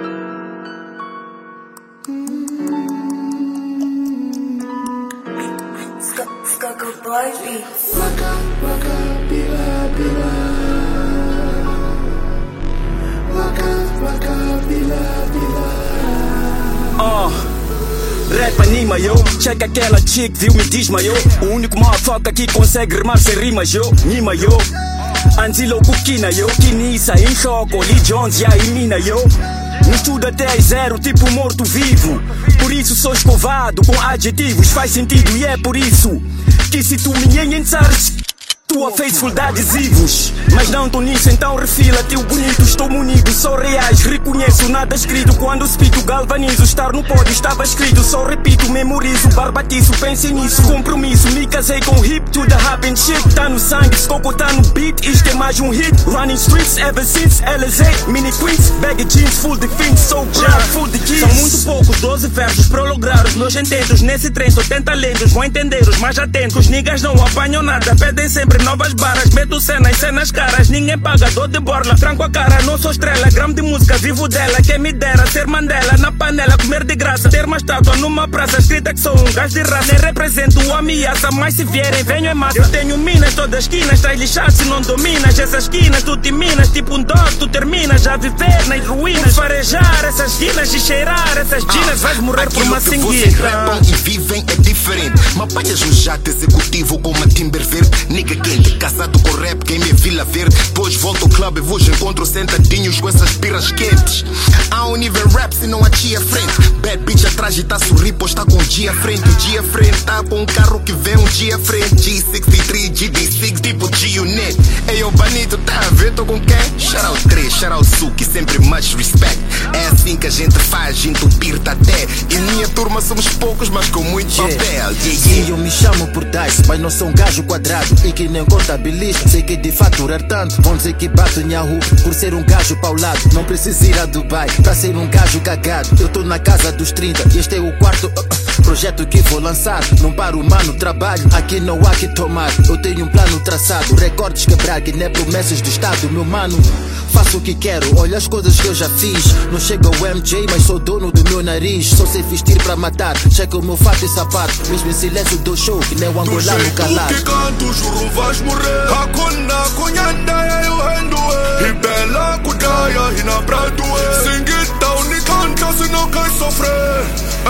Rap anima yo, checa aquela chick, viu, me desmaiou. O único motherfucker que consegue rimar sem rimas yo, Nima yo. Anzilo Kukina yo, Kinissa, Inshoko, Lee Jones, ya e Mina yo. No estudo até às 0, tipo morto-vivo. Por isso sou escovado com adjetivos, faz sentido e é por isso que se tu me ensares, tua faithful de adesivos. Mas não tô nisso, então refila teu bonito. Estou munido, sou reais, reconheço nada escrito. Quando spito galvanizo, estar no pódio estava escrito. Só repito, memorizo, barbatizo, pensem nisso. Compromisso, me casei com hip to the happen shit. Tá no sangue, Skoko tá no beat, isto é mais um hit. Running streets ever since LZ, mini queens, bag jeans, full de fins, so proud, full de keys. São muito poucos, 12 versos pra lograr os meus intentos. Nesse trem só tem talentos, vão entender os mais atentos. Os niggas não apanham nada, pedem sempre novas barras. Meto cenas caras, ninguém paga, dor de borla. Tranco a cara, não sou estrela, gramo de música, vivo dela. Quem me dera ser Mandela, na panela, comer de graça. Ter uma estátua numa praça, escrita que sou um gajo de raça. Nem represento ameaça, mas se vierem venho em massa. Eu tenho minas, todas as esquinas, estás lixado se não dominas. Essas esquinas tu te minas, tipo um dog, tu terminas a viver nas ruínas. Por farejar essas esquinas e cheirar essas ginas, vais morrer por uma singueira. Vocês rapam e vivem é diferente. Me apanhas no jato executivo com uma Timber verde. Nigga quente, casado com rap, quem me Vila Verde. Depois volto ao clube e vos encontro sentadinhos com essas birras quentes. Há um nível rap se não há tia à frente. Bad bitch atrás e tá a sorrir, pois tá com um dia à frente. O dia à frente tá com um carro que vem um dia à frente. G63, GD6, tipo G-Unit. Ei, ô Banito, tá a ver, tô com quem? Shout out 3, shout out Suki, sempre much respect. É assim que a gente faz, entupir-te até. E minha turma somos poucos, mas com muito papel. Sim, eu me chamo por Dice, mas não sou um gajo quadrado e que nem contabilista. Sei que de faturar tanto, vão dizer que bato em Yahoo por ser um gajo paulado. Não preciso ir a Dubai pra ser um gajo cagado. Eu tô na casa dos 30 e este é o quarto projeto que vou lançar. Não paro, mano, trabalho, aqui não há que tomar. Eu tenho um plano traçado, recordes quebrar que nem promessas do Estado, meu mano. Faço o que quero, olha as coisas que eu já fiz. Não chego ao MJ, mas sou dono do meu nariz. Só sei vestir pra matar, checa o meu fato e sapato. Mesmo em silêncio do show, que nem o angolano calado. Que canto, juro vais morrer. Hakuna kunyanda eu rendo. E bela kudaia e na prato. Singita unicanta se não quer sofrer.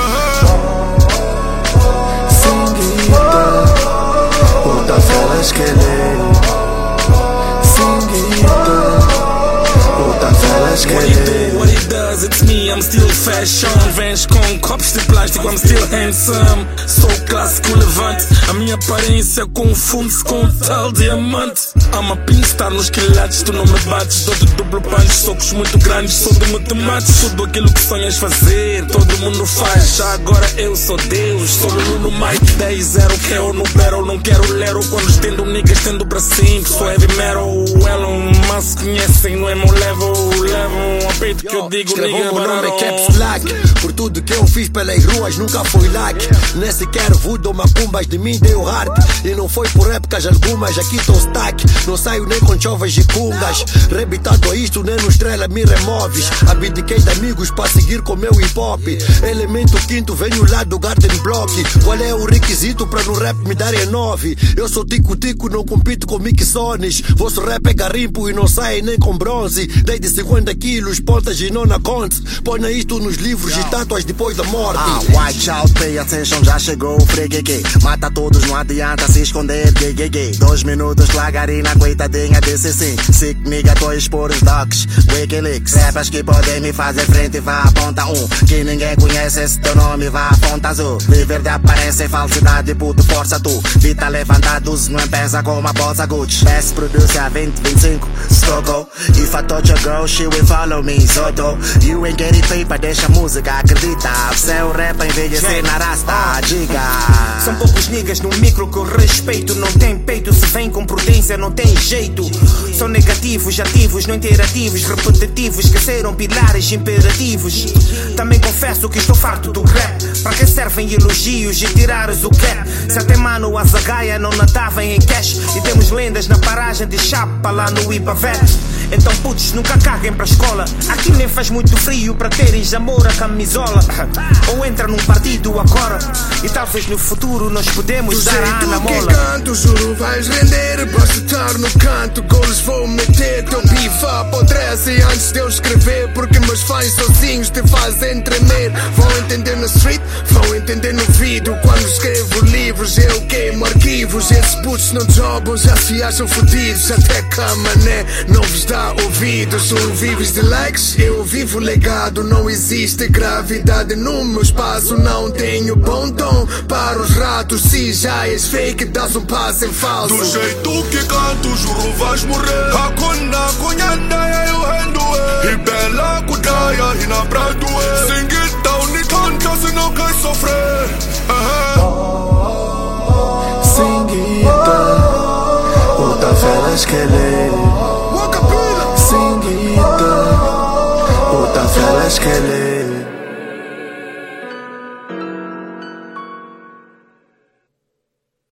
Singita, puta felas que lê. What it does, it's me, I'm still fashion. Vens com copos de plástico, I'm still handsome. Sou clássico levante, a minha aparência confunde-se com o tal diamante. I'm a pinstar nos quilates, tu não me bates. Dou de duplo punch, socos muito grandes, sou de matemáticos. Tudo aquilo que sonhas fazer, todo mundo faz. Já agora eu sou Deus, sou no Mike 10-0. Que eu no battle, não quero lero. Quando estendo niggas, estendo pra cima. Sou heavy metal, Elon Musk conhecem, não é meu level a peito que eu digo, nigga, meu nome é Caps Black. Por tudo que eu fiz pelas ruas nunca foi like. Nem sequer voodoo, macumbas de mim deu hard. E não foi por épocas algumas, aqui tô stack. Não saio nem com chovas e cungas. Rebitado a isto, nem no estrela me removes. Abdiquei de amigos para seguir com meu hip hop. Elemento quinto, venho lá do Garden Block. Qual é o requisito para no rap me darem 9? Eu sou tico-tico, não compito com mixones. Vosso rap é garimpo e não sai nem com bronze. Desde 50 quilos, pontas e não na conte. Põe isto nos livros e tátuas depois da morte. Watch out, pay attention, já chegou o freguegue. Mata todos, não adianta se esconder, gay. 2 minutos, lagarina, coitadinha desse sim. Sick nigga, tô a expor os docs, Wikileaks. Rappers que podem me fazer frente, vá aponta um. Que ninguém conhece esse teu nome, vá aponta azul. Viver de aparência e falsidade, puto, força tu. Vita levantados, não pesa com uma bolsa Gucci. Best produce a 2025, Skoko. If I touch a girl, she will follow me, Soto. You ain't getting paper, deixa a música, acredita. Seu rap envelhecer na rasta, diga. São poucos niggas no micro que eu respeito. Não tem peito, se vem com prudência não tem jeito. São negativos, ativos, não interativos, repetitivos, esqueceram pilares imperativos. Também confesso que estou farto do rap. Para que servem elogios e tirares o cap? Se até mano a zagaia não nadava em cash. E temos lendas na paragem de chapa lá no Ibavé. Então putos, nunca carreguem pra escola. Aqui nem faz muito frio para teres amor à camisola. Ou entra num partido agora e talvez no futuro nós podemos dar a Ana Mola. Que canto, juro vais render. Basta estar no canto, golos vou meter. Teu beef apodrece antes de eu escrever, porque meus fãs sozinhos te fazem tremer. Vão entender na street, vão entender no vídeo. Quando escrevo livros eu queimo arquivos. Esses putos não jogam, já se acham fodidos. Até cama, né, não vos dá ouvidos. Tu vives de likes, eu vivo legado. Não existe gravidade no meu espaço. Não tenho bom tom para os ratos. Se já és fake, dás um passo em falso. Do jeito que canto, juro vais morrer. Hakuna kunyanda eu rendo. E bela kudaya hina brado. Singita unitanta se não quer sofrer. Singita uta felas kelele. Singita uta felas kelele.